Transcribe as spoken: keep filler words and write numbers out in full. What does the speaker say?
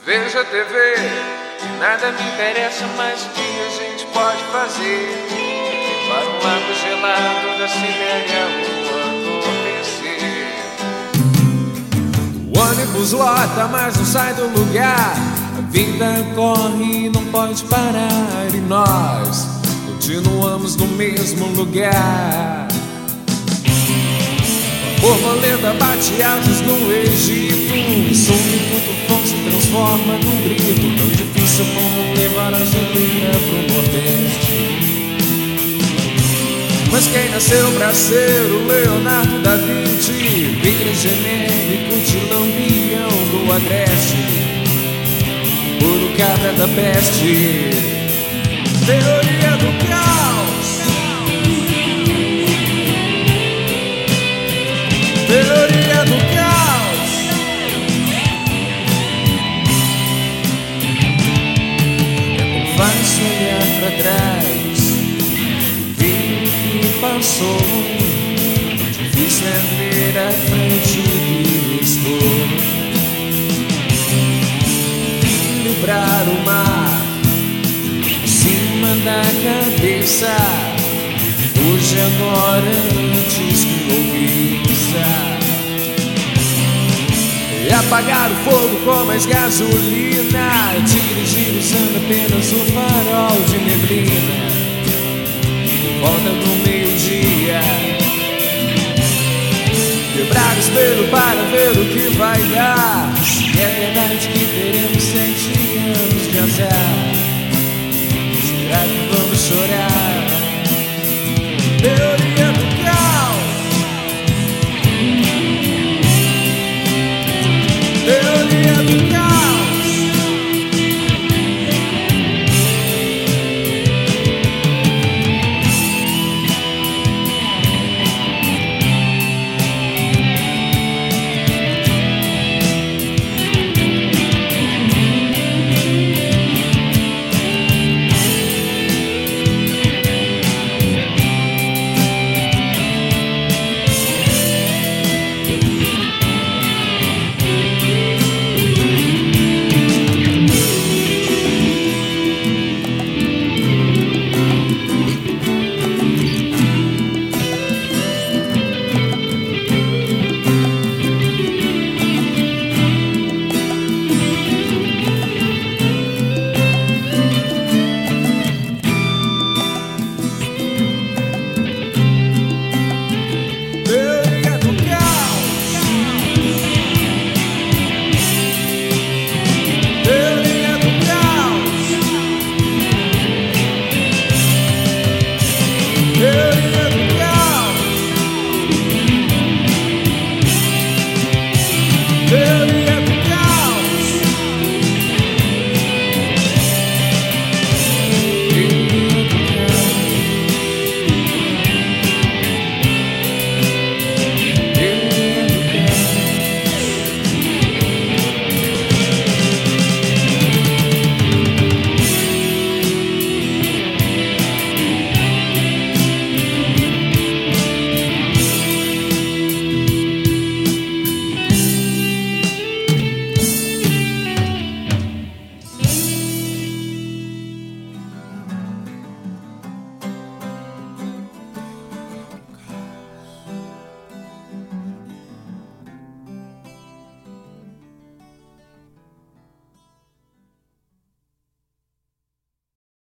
Vejo a T V e nada me interessa mais o que a gente pode fazer. Para um lago gelado da Sibéria o adormecer. O ônibus lota, mas não sai do lugar. A vida corre e não pode parar. E nós continuamos no mesmo lugar. Borboleta bate asas no Egito. O som do tufão se transforma num grito. Tão difícil como levar a geleira pro Nordeste. Mas quem nasceu pra ser o Leonardo da Vinci, vira genérico de lampião do Agreste, puro cabra da peste. Teoria do caos. Teoria do caos. É tão fácil olhar pra trás, ver o que passou. Difícil é ver à frente o que estou. Livrar o mar em cima da cabeça. Hoje, agora, antes que louviça. E apagar o fogo com mais gasolina. Dirigir usando apenas o farol de neblina. Por volta do meio-dia. Quebrar o espelho para ver o que vai dar.